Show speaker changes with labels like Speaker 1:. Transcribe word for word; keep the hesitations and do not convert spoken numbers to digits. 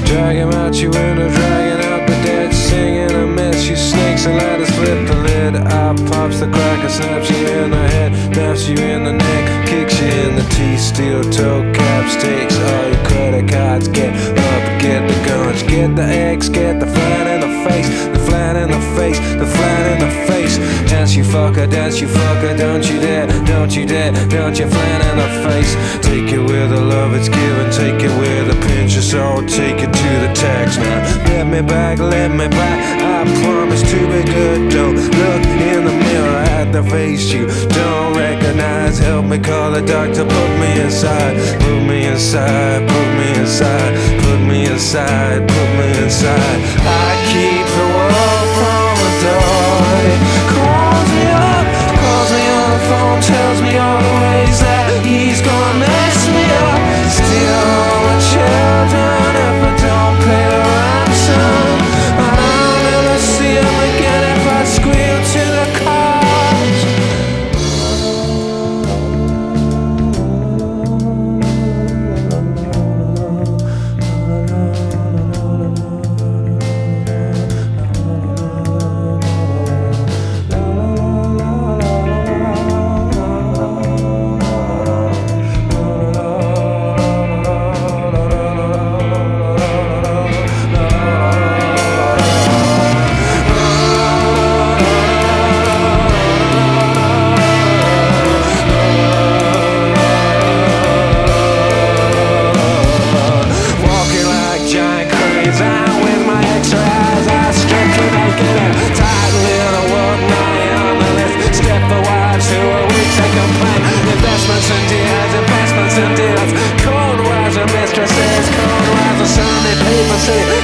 Speaker 1: Drag him out, you end up dragging out the dead. Singing a mess, you snakes and ladders, flip the lid. Eye pops the cracker, snaps you in the head, snaps you in the neck, kicks you in the teeth. Steel toe caps, takes all your credit cards. Get up, get the guns, get the eggs, get the flat in the face, the flat in the face, the flat in the face. Dance you fucker, dance you fucker, don't you dare, don't you dare, don't you flat in the face. Take it with the love it's given, take it with a pinch of salt, take it to the tax now. Let me back, let me back, I promise to be good. Don't look in the mirror at the face you don't recognize. Help me call the doctor, put me inside, put me inside, put me inside, put me inside, put me inside. I keep the world from the door. It calls me up, calls me on the phone, tells me all the ways that he's gonna mess me up. Steal all my children if I don't pay the ransom. I'll never see him again if I squeal to the cops. Investments and deals, investments and deals. Cold wise and mistresses, cold wise and Sunday paper say